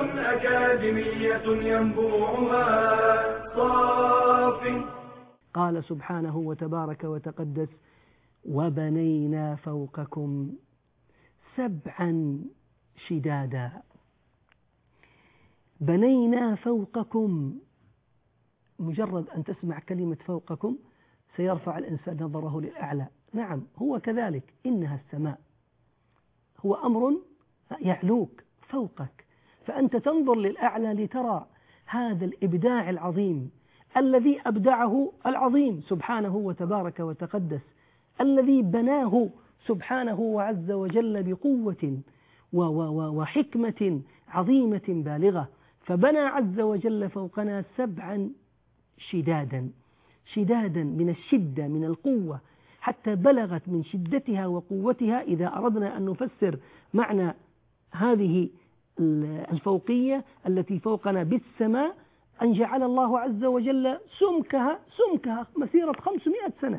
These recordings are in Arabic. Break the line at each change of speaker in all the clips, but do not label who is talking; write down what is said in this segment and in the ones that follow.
أكاديمية ينبوعها صاف.
قال سبحانه وتبارك وتقدس: وبنينا فوقكم سبعا شدادا. بنينا فوقكم، مجرد أن تسمع كلمة فوقكم سيرفع الإنسان نظره للأعلى. نعم هو كذلك، إنها السماء، هو أمر يعلوك فوقك، فأنت تنظر للأعلى لترى هذا الإبداع العظيم الذي أبدعه العظيم سبحانه وتبارك وتقدس، الذي بناه سبحانه وعز وجل بقوة وحكمة عظيمة بالغة. فبنى عز وجل فوقنا سبعا شدادا، شدادا من الشدة، من القوة، حتى بلغت من شدتها وقوتها. إذا أردنا أن نفسر معنى هذه الفوقية التي فوقنا بالسماء، أن جعل الله عز وجل سمكها مسيرة 500 سنة،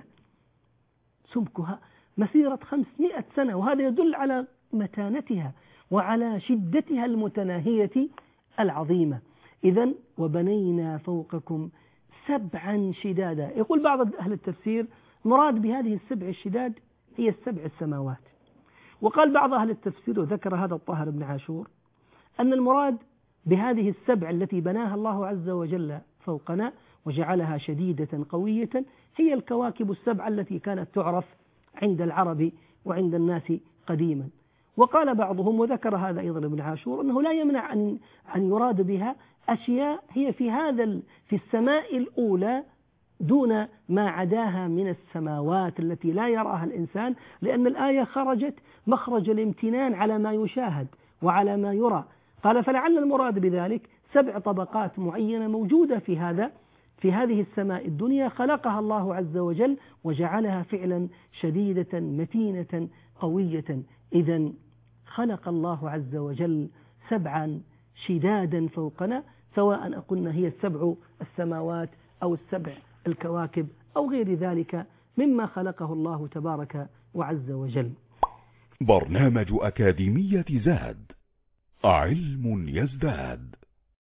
سمكها مسيرة 500 سنة، وهذا يدل على متانتها وعلى شدتها المتناهية العظيمة. إذن وبنينا فوقكم سبعا شدادا. يقول بعض أهل التفسير مراد بهذه السبع الشداد هي السبع السماوات. وقال بعض أهل التفسير، وذكر هذا الطاهر بن عاشور، أن المراد بهذه السبع التي بناها الله عز وجل فوقنا وجعلها شديدة قوية هي الكواكب السبع التي كانت تعرف عند العرب وعند الناس قديما. وقال بعضهم، وذكر هذا أيضا ابن عاشور، أنه لا يمنع أن يراد بها أشياء هي في السماء الأولى دون ما عداها من السماوات التي لا يراها الإنسان، لأن الآية خرجت مخرج الامتنان على ما يشاهد وعلى ما يرى. قال فلعل المراد بذلك 7 طبقات معينة موجودة في هذه السماء الدنيا، خلقها الله عز وجل وجعلها فعلا شديدة متينة قوية. إذن خلق الله عز وجل 7 شدادا فوقنا، سواء قلنا هي 7 السماوات أو 7 الكواكب أو غير ذلك مما خلقه الله تبارك وعز وجل.
برنامج أكاديمية زاد، علم يزداد.